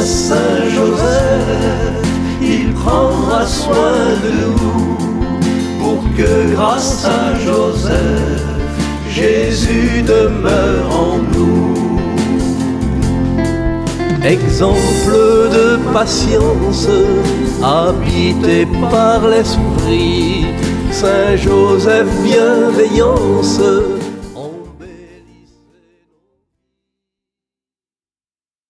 Saint Joseph, il prendra soin de nous, pour que grâce à Joseph, Jésus demeure en nous. Exemple de patience, habité par l'Esprit, Saint Joseph bienveillance,